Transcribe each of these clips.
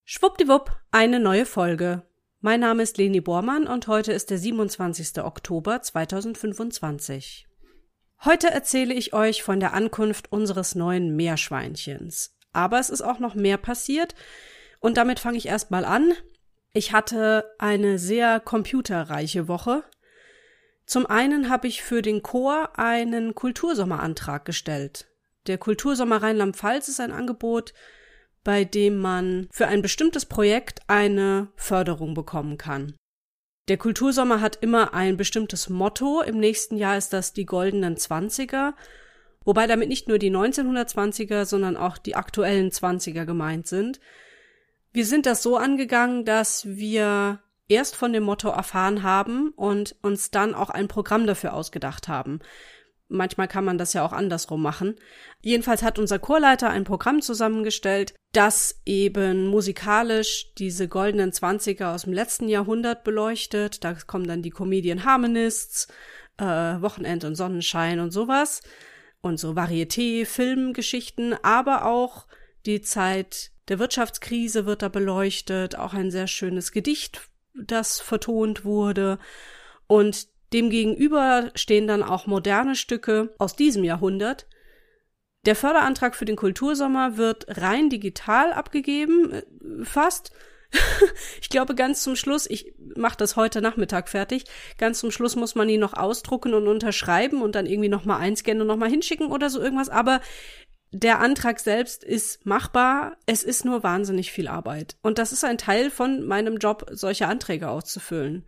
Schwuppdiwupp, eine neue Folge. Mein Name ist Leni Bormann und heute ist der 27. Oktober 2025. Heute erzähle ich euch von der Ankunft unseres neuen Meerschweinchens. Aber es ist auch noch mehr passiert und damit fange ich erstmal an. Ich hatte eine sehr computerreiche Woche. Zum einen habe ich für den Chor einen Kultursommerantrag gestellt. Der Kultursommer Rheinland-Pfalz ist ein Angebot, bei dem man für ein bestimmtes Projekt eine Förderung bekommen kann. Der Kultursommer hat immer ein bestimmtes Motto. Im nächsten Jahr ist das die goldenen 20er, wobei damit nicht nur die 1920er, sondern auch die aktuellen 20er gemeint sind. Wir sind das so angegangen, dass wir erst von dem Motto erfahren haben und uns dann auch ein Programm dafür ausgedacht haben. Manchmal kann man das ja auch andersrum machen. Jedenfalls hat unser Chorleiter ein Programm zusammengestellt, das eben musikalisch diese goldenen 20er aus dem letzten Jahrhundert beleuchtet. Da kommen dann die Comedian Harmonists, Wochenend und Sonnenschein und sowas. Und so Varieté, Filmgeschichten, aber auch die Zeit der Wirtschaftskrise wird da beleuchtet. Auch ein sehr schönes Gedicht, das vertont wurde. Und demgegenüber stehen dann auch moderne Stücke aus diesem Jahrhundert. Der Förderantrag für den Kultursommer wird rein digital abgegeben, fast. Ich glaube, ganz zum Schluss, ich mache das heute Nachmittag fertig, ganz zum Schluss muss man ihn noch ausdrucken und unterschreiben und dann irgendwie nochmal einscannen und nochmal hinschicken oder so irgendwas. Aber der Antrag selbst ist machbar, es ist nur wahnsinnig viel Arbeit. Und das ist ein Teil von meinem Job, solche Anträge auszufüllen.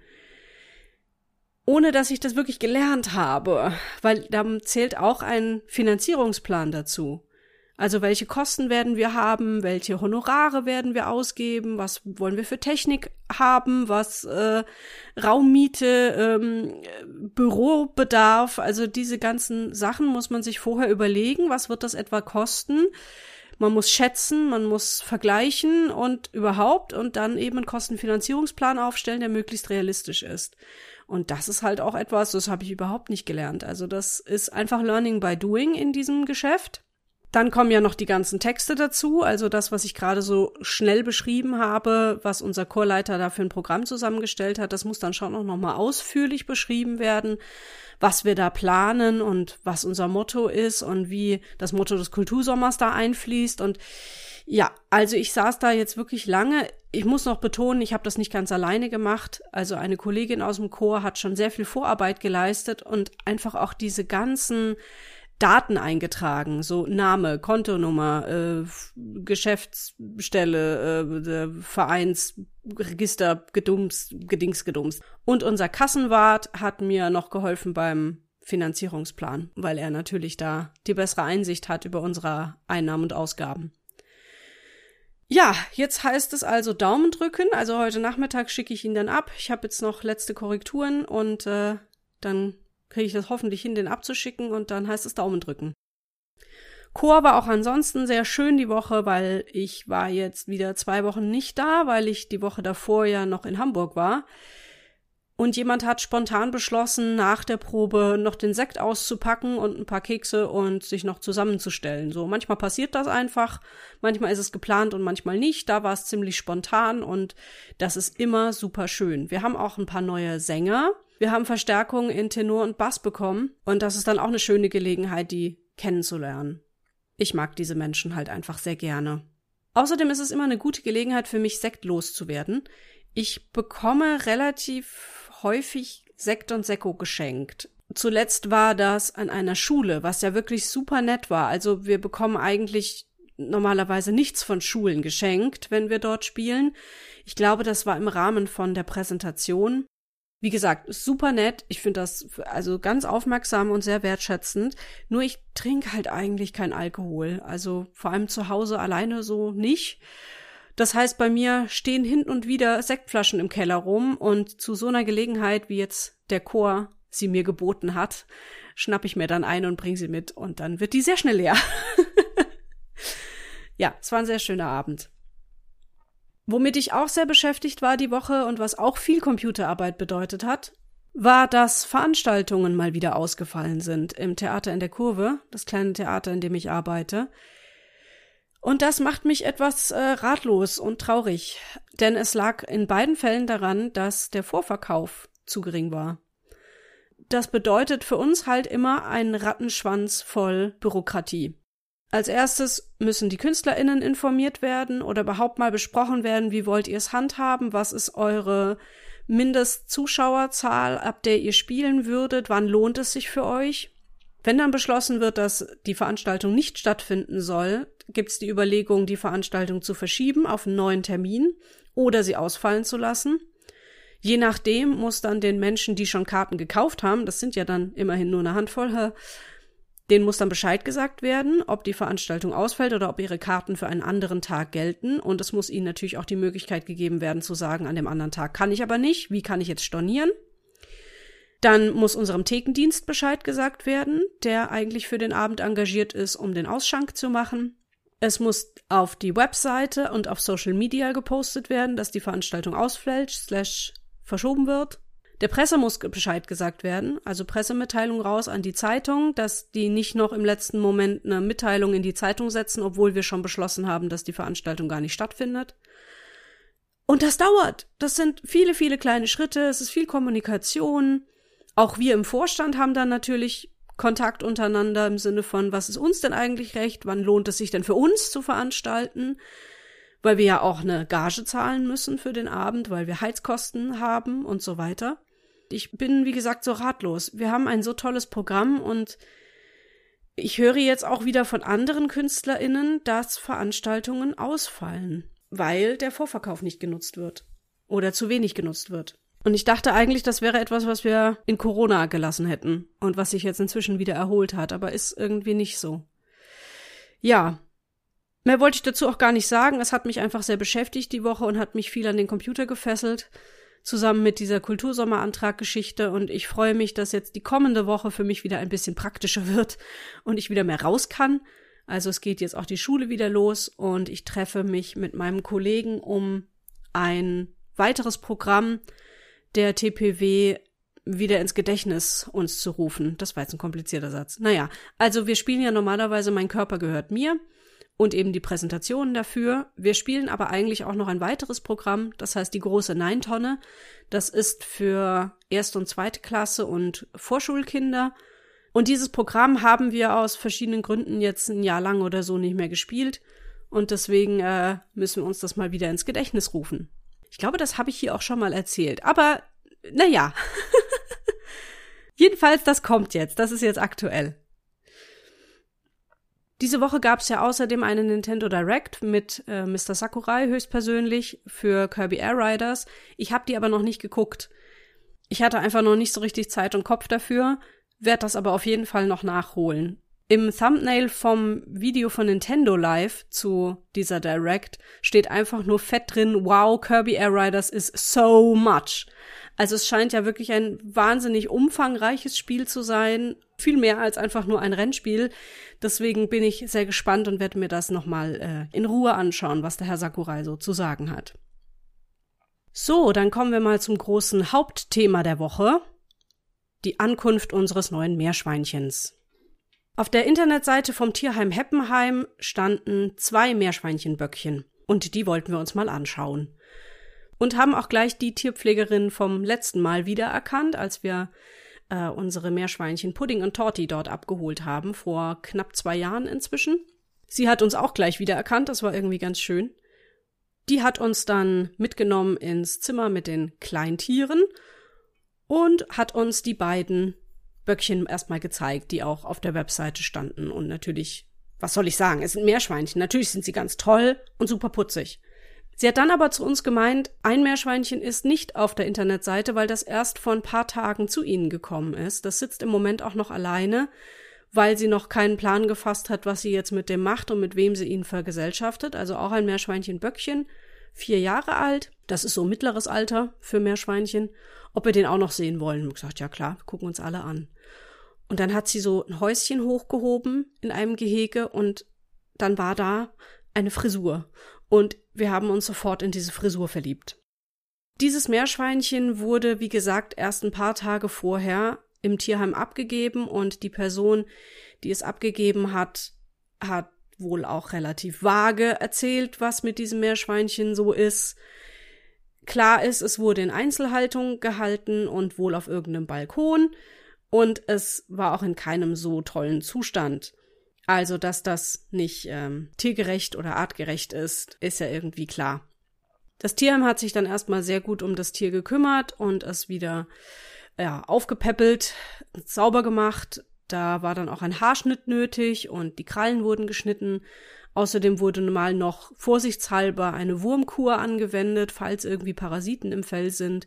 Ohne dass ich das wirklich gelernt habe, weil da zählt auch ein Finanzierungsplan dazu. Also welche Kosten werden wir haben, welche Honorare werden wir ausgeben, was wollen wir für Technik haben, was Raummiete, Bürobedarf, also diese ganzen Sachen muss man sich vorher überlegen, was wird das etwa kosten. Man muss schätzen, man muss vergleichen und überhaupt und dann eben einen Kostenfinanzierungsplan aufstellen, der möglichst realistisch ist. Und das ist halt auch etwas, das habe ich überhaupt nicht gelernt. Also das ist einfach Learning by Doing in diesem Geschäft. Dann kommen ja noch die ganzen Texte dazu, also das, was ich gerade so schnell beschrieben habe, was unser Chorleiter da für ein Programm zusammengestellt hat, das muss dann schon auch nochmal ausführlich beschrieben werden, was wir da planen und was unser Motto ist und wie das Motto des Kultursommers da einfließt. Und ja, also ich saß da jetzt wirklich lange. Ich muss noch betonen, ich habe das nicht ganz alleine gemacht. Also eine Kollegin aus dem Chor hat schon sehr viel Vorarbeit geleistet und einfach auch diese ganzen Daten eingetragen, so Name, Kontonummer, Geschäftsstelle, Vereinsregister, Gedings. Und unser Kassenwart hat mir noch geholfen beim Finanzierungsplan, weil er natürlich da die bessere Einsicht hat über unsere Einnahmen und Ausgaben. Ja, jetzt heißt es also Daumen drücken. Also heute Nachmittag schicke ich ihn dann ab. Ich habe jetzt noch letzte Korrekturen und dann kriege ich das hoffentlich hin, den abzuschicken und dann heißt es Daumen drücken. Chor war auch ansonsten sehr schön die Woche, weil ich war jetzt wieder 2 Wochen nicht da, weil ich die Woche davor ja noch in Hamburg war. Und jemand hat spontan beschlossen, nach der Probe noch den Sekt auszupacken und ein paar Kekse und sich noch zusammenzustellen. So, manchmal passiert das einfach, manchmal ist es geplant und manchmal nicht. Da war es ziemlich spontan und das ist immer super schön. Wir haben auch ein paar neue Sänger. Wir haben Verstärkung in Tenor und Bass bekommen und das ist dann auch eine schöne Gelegenheit, die kennenzulernen. Ich mag diese Menschen halt einfach sehr gerne. Außerdem ist es immer eine gute Gelegenheit für mich, Sekt loszuwerden. Ich bekomme relativ häufig Sekt und Sekko geschenkt. Zuletzt war das an einer Schule, was ja wirklich super nett war. Also wir bekommen eigentlich normalerweise nichts von Schulen geschenkt, wenn wir dort spielen. Ich glaube, das war im Rahmen von der Präsentation. Wie gesagt, super nett. Ich finde das also ganz aufmerksam und sehr wertschätzend. Nur ich trinke halt eigentlich kein Alkohol. Also vor allem zu Hause alleine so nicht. Das heißt, bei mir stehen hin und wieder Sektflaschen im Keller rum und zu so einer Gelegenheit, wie jetzt der Chor sie mir geboten hat, schnapp ich mir dann ein und bringe sie mit und dann wird die sehr schnell leer. Ja, es war ein sehr schöner Abend. Womit ich auch sehr beschäftigt war die Woche und was auch viel Computerarbeit bedeutet hat, war, dass Veranstaltungen mal wieder ausgefallen sind im Theater in der Kurve, das kleine Theater, in dem ich arbeite. Und das macht mich etwas ratlos und traurig, denn es lag in beiden Fällen daran, dass der Vorverkauf zu gering war. Das bedeutet für uns halt immer einen Rattenschwanz voll Bürokratie. Als erstes müssen die KünstlerInnen informiert werden oder überhaupt mal besprochen werden, wie wollt ihr es handhaben, was ist eure Mindestzuschauerzahl, ab der ihr spielen würdet, wann lohnt es sich für euch? Wenn dann beschlossen wird, dass die Veranstaltung nicht stattfinden soll, gibt es die Überlegung, die Veranstaltung zu verschieben auf einen neuen Termin oder sie ausfallen zu lassen. Je nachdem muss dann den Menschen, die schon Karten gekauft haben, das sind ja dann immerhin nur eine Handvoll, denen muss dann Bescheid gesagt werden, ob die Veranstaltung ausfällt oder ob ihre Karten für einen anderen Tag gelten. Und es muss ihnen natürlich auch die Möglichkeit gegeben werden zu sagen, an dem anderen Tag kann ich aber nicht, wie kann ich jetzt stornieren? Dann muss unserem Thekendienst Bescheid gesagt werden, der eigentlich für den Abend engagiert ist, um den Ausschank zu machen. Es muss auf die Webseite und auf Social Media gepostet werden, dass die Veranstaltung ausfällt, verschoben wird. Der Presse muss Bescheid gesagt werden, also Pressemitteilung raus an die Zeitung, dass die nicht noch im letzten Moment eine Mitteilung in die Zeitung setzen, obwohl wir schon beschlossen haben, dass die Veranstaltung gar nicht stattfindet. Und das dauert. Das sind viele, viele kleine Schritte, es ist viel Kommunikation. Auch wir im Vorstand haben dann natürlich Kontakt untereinander im Sinne von, was ist uns denn eigentlich recht, wann lohnt es sich denn für uns zu veranstalten, weil wir ja auch eine Gage zahlen müssen für den Abend, weil wir Heizkosten haben und so weiter. Ich bin, wie gesagt, so ratlos. Wir haben ein so tolles Programm und ich höre jetzt auch wieder von anderen KünstlerInnen, dass Veranstaltungen ausfallen, weil der Vorverkauf nicht genutzt wird oder zu wenig genutzt wird. Und ich dachte eigentlich, das wäre etwas, was wir in Corona gelassen hätten und was sich jetzt inzwischen wieder erholt hat, aber ist irgendwie nicht so. Ja, mehr wollte ich dazu auch gar nicht sagen. Es hat mich einfach sehr beschäftigt die Woche und hat mich viel an den Computer gefesselt, zusammen mit dieser Kultursommerantrag-Geschichte. Und ich freue mich, dass jetzt die kommende Woche für mich wieder ein bisschen praktischer wird und ich wieder mehr raus kann. Also es geht jetzt auch die Schule wieder los und ich treffe mich mit meinem Kollegen, um ein weiteres Programm der TPW wieder ins Gedächtnis uns zu rufen. Das war jetzt ein komplizierter Satz. Naja, also wir spielen ja normalerweise Mein Körper gehört mir und eben die Präsentationen dafür. Wir spielen aber eigentlich auch noch ein weiteres Programm, das heißt die große Neintonne. Das ist für Erste und Zweite Klasse und Vorschulkinder. Und dieses Programm haben wir aus verschiedenen Gründen jetzt ein Jahr lang oder so nicht mehr gespielt. Und deswegen müssen wir uns das mal wieder ins Gedächtnis rufen. Ich glaube, das habe ich hier auch schon mal erzählt. Aber, naja. Jedenfalls, das kommt jetzt. Das ist jetzt aktuell. Diese Woche gab es ja außerdem eine Nintendo Direct mit Mr. Sakurai höchstpersönlich für Kirby Air Riders. Ich habe die aber noch nicht geguckt. Ich hatte einfach noch nicht so richtig Zeit und Kopf dafür, werde das aber auf jeden Fall noch nachholen. Im Thumbnail vom Video von Nintendo Live zu dieser Direct steht einfach nur fett drin, wow, Kirby Air Riders is so much. Also es scheint ja wirklich ein wahnsinnig umfangreiches Spiel zu sein, viel mehr als einfach nur ein Rennspiel. Deswegen bin ich sehr gespannt und werde mir das nochmal in Ruhe anschauen, was der Herr Sakurai so zu sagen hat. So, dann kommen wir mal zum großen Hauptthema der Woche, die Ankunft unseres neuen Meerschweinchens. Auf der Internetseite vom Tierheim Heppenheim standen 2 Meerschweinchenböckchen und die wollten wir uns mal anschauen. Und haben auch gleich die Tierpflegerin vom letzten Mal wiedererkannt, als wir unsere Meerschweinchen Pudding und Torti dort abgeholt haben, vor knapp 2 Jahren inzwischen. Sie hat uns auch gleich wiedererkannt, das war irgendwie ganz schön. Die hat uns dann mitgenommen ins Zimmer mit den Kleintieren und hat uns die beiden Böckchen erstmal gezeigt, die auch auf der Webseite standen. Und natürlich, was soll ich sagen, es sind Meerschweinchen. Natürlich sind sie ganz toll und super putzig. Sie hat dann aber zu uns gemeint, ein Meerschweinchen ist nicht auf der Internetseite, weil das erst vor ein paar Tagen zu ihnen gekommen ist. Das sitzt im Moment auch noch alleine, weil sie noch keinen Plan gefasst hat, was sie jetzt mit dem macht und mit wem sie ihn vergesellschaftet. Also auch ein Meerschweinchen-Böckchen, 4 Jahre alt. Das ist so mittleres Alter für Meerschweinchen. Ob wir den auch noch sehen wollen. Ich habe gesagt, ja klar, wir gucken uns alle an. Und dann hat sie so ein Häuschen hochgehoben in einem Gehege und dann war da eine Frisur. Und wir haben uns sofort in diese Frisur verliebt. Dieses Meerschweinchen wurde, wie gesagt, erst ein paar Tage vorher im Tierheim abgegeben und die Person, die es abgegeben hat, hat wohl auch relativ vage erzählt, was mit diesem Meerschweinchen so ist. Klar ist, es wurde in Einzelhaltung gehalten und wohl auf irgendeinem Balkon und es war auch in keinem so tollen Zustand. Also, dass das nicht tiergerecht oder artgerecht ist ja irgendwie klar. Das Tierheim hat sich dann erstmal sehr gut um das Tier gekümmert und es wieder aufgepäppelt, sauber gemacht. Da war dann auch ein Haarschnitt nötig und die Krallen wurden geschnitten. Außerdem wurde mal noch vorsichtshalber eine Wurmkur angewendet, falls irgendwie Parasiten im Fell sind.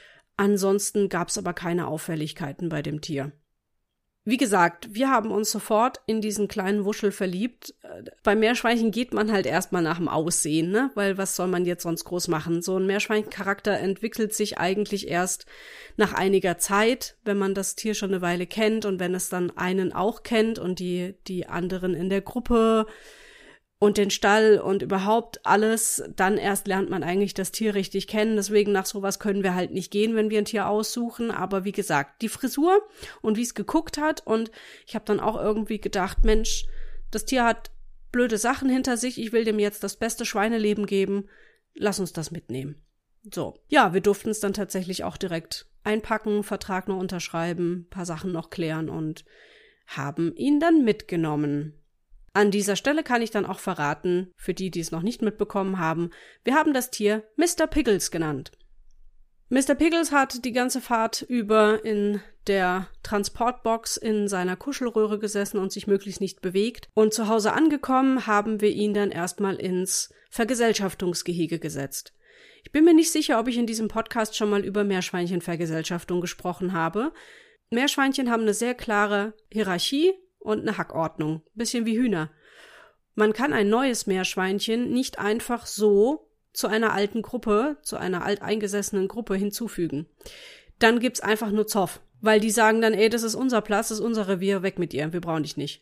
Ansonsten gab es aber keine Auffälligkeiten bei dem Tier. Wie gesagt, wir haben uns sofort in diesen kleinen Wuschel verliebt. Bei Meerschweinchen geht man halt erstmal nach dem Aussehen, ne? Weil was soll man jetzt sonst groß machen? So ein Meerschweinchencharakter entwickelt sich eigentlich erst nach einiger Zeit, wenn man das Tier schon eine Weile kennt und wenn es dann einen auch kennt und die anderen in der Gruppe und den Stall und überhaupt alles, dann erst lernt man eigentlich das Tier richtig kennen. Deswegen nach sowas können wir halt nicht gehen, wenn wir ein Tier aussuchen. Aber wie gesagt, die Frisur und wie es geguckt hat. Und ich habe dann auch irgendwie gedacht, Mensch, das Tier hat blöde Sachen hinter sich. Ich will dem jetzt das beste Schweineleben geben. Lass uns das mitnehmen. So, ja, wir durften es dann tatsächlich auch direkt einpacken, Vertrag noch unterschreiben, paar Sachen noch klären und haben ihn dann mitgenommen. An dieser Stelle kann ich dann auch verraten, für die, die es noch nicht mitbekommen haben, wir haben das Tier Mr. Pickles genannt. Mr. Pickles hat die ganze Fahrt über in der Transportbox in seiner Kuschelröhre gesessen und sich möglichst nicht bewegt. Und zu Hause angekommen, haben wir ihn dann erstmal ins Vergesellschaftungsgehege gesetzt. Ich bin mir nicht sicher, ob ich in diesem Podcast schon mal über Meerschweinchenvergesellschaftung gesprochen habe. Meerschweinchen haben eine sehr klare Hierarchie und eine Hackordnung, bisschen wie Hühner. Man kann ein neues Meerschweinchen nicht einfach so zu einer alten Gruppe, zu einer alteingesessenen Gruppe hinzufügen. Dann gibt's einfach nur Zoff, weil die sagen dann, das ist unser Platz, das ist unser Revier, weg mit dir, wir brauchen dich nicht.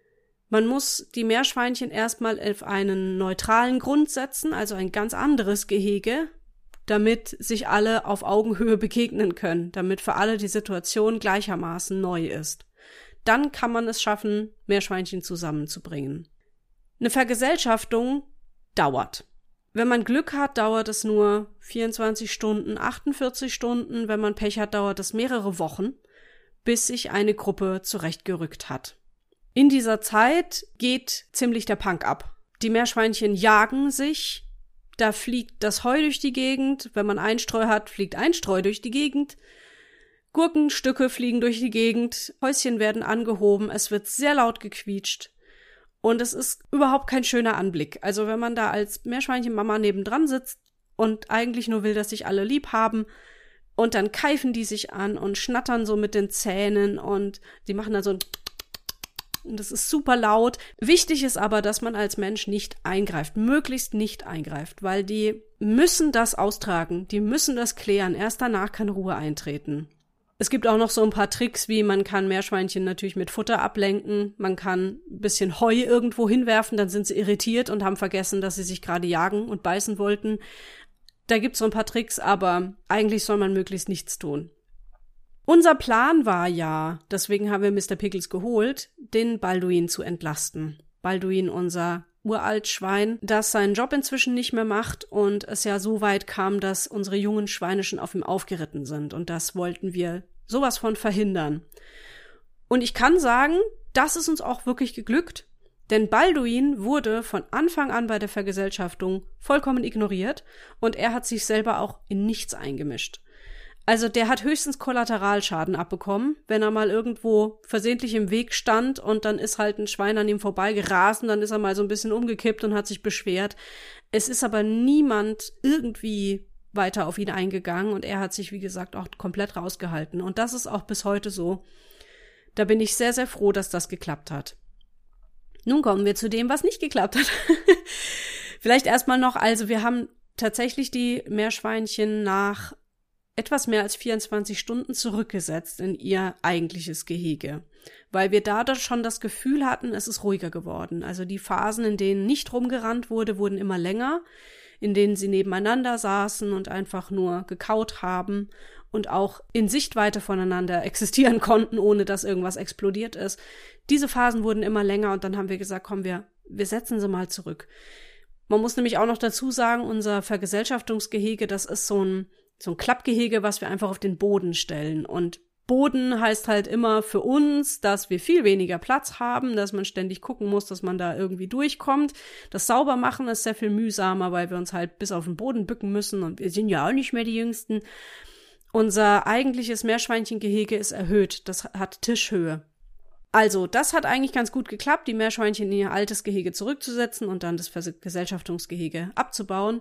Man muss die Meerschweinchen erstmal auf einen neutralen Grund setzen, also ein ganz anderes Gehege, damit sich alle auf Augenhöhe begegnen können, damit für alle die Situation gleichermaßen neu ist. Dann kann man es schaffen, Meerschweinchen zusammenzubringen. Eine Vergesellschaftung dauert. Wenn man Glück hat, dauert es nur 24 Stunden, 48 Stunden. Wenn man Pech hat, dauert es mehrere Wochen, bis sich eine Gruppe zurechtgerückt hat. In dieser Zeit geht ziemlich der Punk ab. Die Meerschweinchen jagen sich, da fliegt das Heu durch die Gegend. Wenn man Einstreu hat, fliegt Einstreu durch die Gegend. Gurkenstücke fliegen durch die Gegend, Häuschen werden angehoben, es wird sehr laut gequietscht und es ist überhaupt kein schöner Anblick. Also wenn man da als Meerschweinchenmama nebendran sitzt und eigentlich nur will, dass sich alle lieb haben und dann keifen die sich an und schnattern so mit den Zähnen und die machen dann so ein und das ist super laut. Wichtig ist aber, dass man als Mensch nicht eingreift, möglichst nicht eingreift, weil die müssen das austragen, die müssen das klären, erst danach kann Ruhe eintreten. Es gibt auch noch so ein paar Tricks, wie man kann Meerschweinchen natürlich mit Futter ablenken. Man kann ein bisschen Heu irgendwo hinwerfen, dann sind sie irritiert und haben vergessen, dass sie sich gerade jagen und beißen wollten. Da gibt's so ein paar Tricks, aber eigentlich soll man möglichst nichts tun. Unser Plan war ja, deswegen haben wir Mr. Pickles geholt, den Balduin zu entlasten. Balduin, unser Uraltschwein, das seinen Job inzwischen nicht mehr macht und es ja so weit kam, dass unsere jungen Schweine schon auf ihm aufgeritten sind. Und das wollten wir sowas von verhindern. Und ich kann sagen, das ist uns auch wirklich geglückt, denn Balduin wurde von Anfang an bei der Vergesellschaftung vollkommen ignoriert und er hat sich selber auch in nichts eingemischt. Also der hat höchstens Kollateralschaden abbekommen, wenn er mal irgendwo versehentlich im Weg stand und dann ist halt ein Schwein an ihm vorbeigerast und dann ist er mal so ein bisschen umgekippt und hat sich beschwert. Es ist aber niemand irgendwie weiter auf ihn eingegangen und er hat sich, wie gesagt, auch komplett rausgehalten. Und das ist auch bis heute so. Da bin ich sehr, sehr froh, dass das geklappt hat. Nun kommen wir zu dem, was nicht geklappt hat. Vielleicht erstmal noch, also wir haben tatsächlich die Meerschweinchen nach etwas mehr als 24 Stunden zurückgesetzt in ihr eigentliches Gehege, weil wir da schon das Gefühl hatten, es ist ruhiger geworden. Also die Phasen, in denen nicht rumgerannt wurde, wurden immer länger, in denen sie nebeneinander saßen und einfach nur gekaut haben und auch in Sichtweite voneinander existieren konnten, ohne dass irgendwas explodiert ist. Diese Phasen wurden immer länger und dann haben wir gesagt, komm, wir wir setzen sie mal zurück. Man muss nämlich auch noch dazu sagen, unser Vergesellschaftungsgehege, das ist so ein Klappgehege, was wir einfach auf den Boden stellen. Und Boden heißt halt immer für uns, dass wir viel weniger Platz haben, dass man ständig gucken muss, dass man da irgendwie durchkommt. Das Saubermachen ist sehr viel mühsamer, weil wir uns halt bis auf den Boden bücken müssen und wir sind ja auch nicht mehr die Jüngsten. Unser eigentliches Meerschweinchengehege ist erhöht, das hat Tischhöhe. Also, das hat eigentlich ganz gut geklappt, die Meerschweinchen in ihr altes Gehege zurückzusetzen und dann das Vergesellschaftungsgehege abzubauen.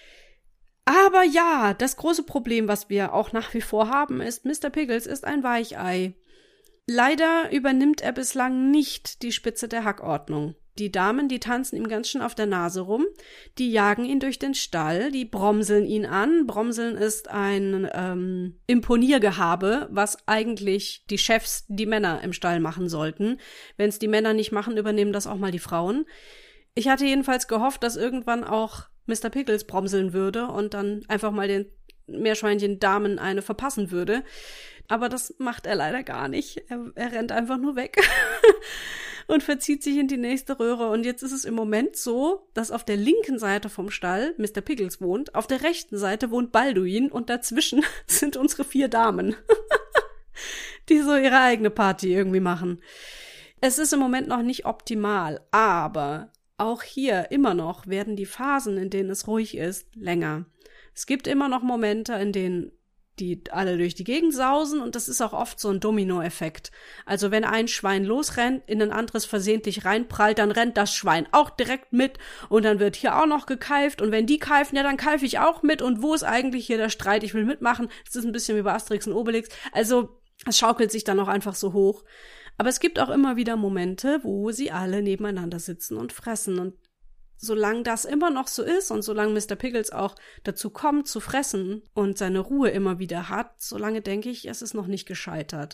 Aber ja, das große Problem, was wir auch nach wie vor haben, ist, Mr. Pickles ist ein Weichei. Leider übernimmt er bislang nicht die Spitze der Hackordnung. Die Damen, die tanzen ihm ganz schön auf der Nase rum, die jagen ihn durch den Stall, die bromseln ihn an. Bromseln ist ein Imponiergehabe, was eigentlich die Chefs, die Männer im Stall machen sollten. Wenn es die Männer nicht machen, übernehmen das auch mal die Frauen. Ich hatte jedenfalls gehofft, dass irgendwann auch Mr. Pickles bromseln würde und dann einfach mal den Meerschweinchen-Damen eine verpassen würde. Aber das macht er leider gar nicht. Er rennt einfach nur weg und verzieht sich in die nächste Röhre. Und jetzt ist es im Moment so, dass auf der linken Seite vom Stall Mr. Pickles wohnt, auf der rechten Seite wohnt Balduin und dazwischen sind unsere 4 Damen, die so ihre eigene Party irgendwie machen. Es ist im Moment noch nicht optimal, aber auch hier immer noch werden die Phasen, in denen es ruhig ist, länger. Es gibt immer noch Momente, in denen die alle durch die Gegend sausen und das ist auch oft so ein Dominoeffekt. Also wenn ein Schwein losrennt, in ein anderes versehentlich reinprallt, dann rennt das Schwein auch direkt mit und dann wird hier auch noch gekeift und wenn die keifen, ja, dann keife ich auch mit und wo ist eigentlich hier der Streit? Ich will mitmachen. Das ist ein bisschen wie bei Asterix und Obelix. Also es schaukelt sich dann auch einfach so hoch. Aber es gibt auch immer wieder Momente, wo sie alle nebeneinander sitzen und fressen und solange das immer noch so ist und solange Mr. Pickles auch dazu kommt zu fressen und seine Ruhe immer wieder hat, solange denke ich, es ist noch nicht gescheitert.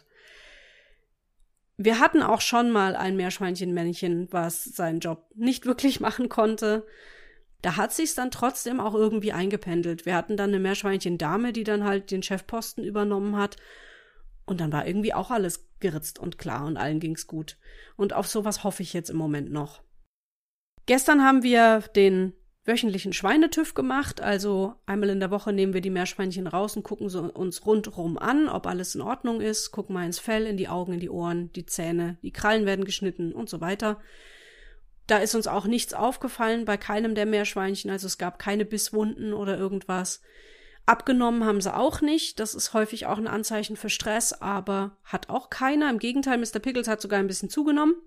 Wir hatten auch schon mal ein Meerschweinchenmännchen, was seinen Job nicht wirklich machen konnte. Da hat sich's dann trotzdem auch irgendwie eingependelt. Wir hatten dann eine Meerschweinchendame, die dann halt den Chefposten übernommen hat. Und dann war irgendwie auch alles geritzt und klar und allen ging's gut. Und auf sowas hoffe ich jetzt im Moment noch. Gestern haben wir den wöchentlichen Schweinetüv gemacht, also einmal in der Woche nehmen wir die Meerschweinchen raus und gucken so uns rundherum an, ob alles in Ordnung ist, gucken mal ins Fell, in die Augen, in die Ohren, die Zähne, die Krallen werden geschnitten und so weiter. Da ist uns auch nichts aufgefallen bei keinem der Meerschweinchen, also es gab keine Bisswunden oder irgendwas. Abgenommen haben sie auch nicht, das ist häufig auch ein Anzeichen für Stress, aber hat auch keiner. Im Gegenteil, Mr. Pickles hat sogar ein bisschen zugenommen.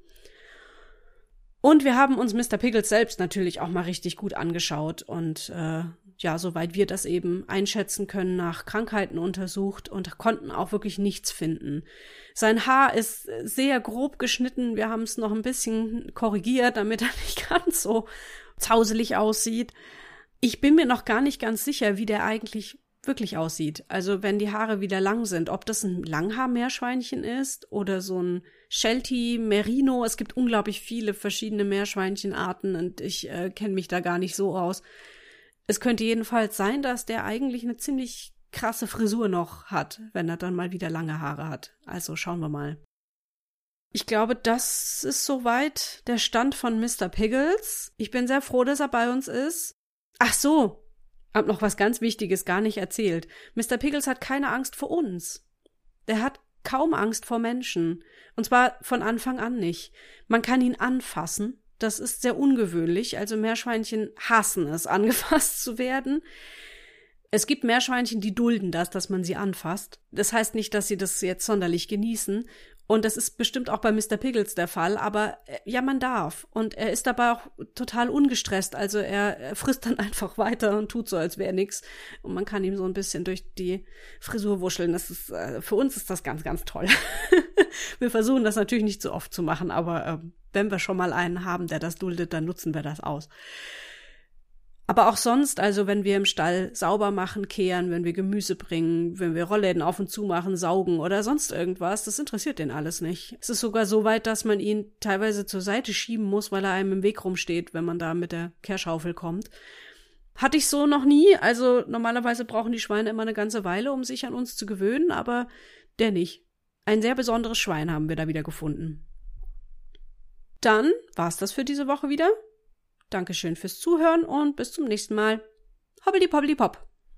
Und wir haben uns Mr. Pickles selbst natürlich auch mal richtig gut angeschaut und soweit wir das eben einschätzen können, nach Krankheiten untersucht und konnten auch wirklich nichts finden. Sein Haar ist sehr grob geschnitten, wir haben es noch ein bisschen korrigiert, damit er nicht ganz so zauselig aussieht. Ich bin mir noch gar nicht ganz sicher, wie der eigentlich wirklich aussieht. Also wenn die Haare wieder lang sind, ob das ein Langhaar-Meerschweinchen ist oder so ein Sheltie, Merino. Es gibt unglaublich viele verschiedene Meerschweinchenarten und ich kenne mich da gar nicht so aus. Es könnte jedenfalls sein, dass der eigentlich eine ziemlich krasse Frisur noch hat, wenn er dann mal wieder lange Haare hat. Also schauen wir mal. Ich glaube, das ist soweit der Stand von Mr. Pickles. Ich bin sehr froh, dass er bei uns ist. Ach so, hab noch was ganz Wichtiges gar nicht erzählt. Mr. Pickles hat keine Angst vor uns. Der hat kaum Angst vor Menschen. Und zwar von Anfang an nicht. Man kann ihn anfassen. Das ist sehr ungewöhnlich. Also Meerschweinchen hassen es, angefasst zu werden. Es gibt Meerschweinchen, die dulden das, dass man sie anfasst. Das heißt nicht, dass sie das jetzt sonderlich genießen. Und das ist bestimmt auch bei Mr. Pickles der Fall, aber ja, man darf. Und er ist dabei auch total ungestresst, also er frisst dann einfach weiter und tut so, als wäre nix. Und man kann ihm so ein bisschen durch die Frisur wuscheln. Das ist, für uns ist das ganz, ganz toll. Wir versuchen das natürlich nicht so oft zu machen, aber wenn wir schon mal einen haben, der das duldet, dann nutzen wir das aus. Aber auch sonst, also wenn wir im Stall sauber machen, kehren, wenn wir Gemüse bringen, wenn wir Rollläden auf und zu machen, saugen oder sonst irgendwas, das interessiert den alles nicht. Es ist sogar so weit, dass man ihn teilweise zur Seite schieben muss, weil er einem im Weg rumsteht, wenn man da mit der Kehrschaufel kommt. Hatte ich so noch nie, also normalerweise brauchen die Schweine immer eine ganze Weile, um sich an uns zu gewöhnen, aber der nicht. Ein sehr besonderes Schwein haben wir da wieder gefunden. Dann war's das für diese Woche wieder. Dankeschön fürs Zuhören und bis zum nächsten Mal. Hobbidi pobbidi pop.